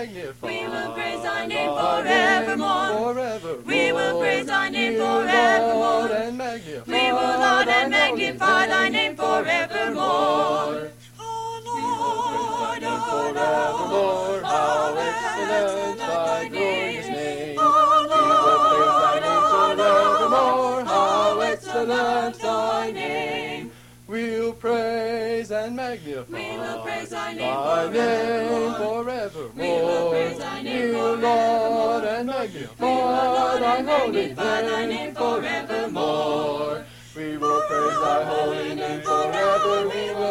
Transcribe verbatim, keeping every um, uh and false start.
magnify. We will praise thy name forevermore. Forevermore. We will praise thy name We will forevermore. laud and magnify. We will laud and thy magnify thy holy name forevermore. Forevermore. How excellent thy glorious name. Forevermore, how excellent thy name. We'll praise and magnify We will praise thy name thy name forevermore. forevermore. We will praise thy name We'll forevermore. laud and magnify We will laud thy and holy magnify thy name name forevermore. We will praise thy holy name forever. We will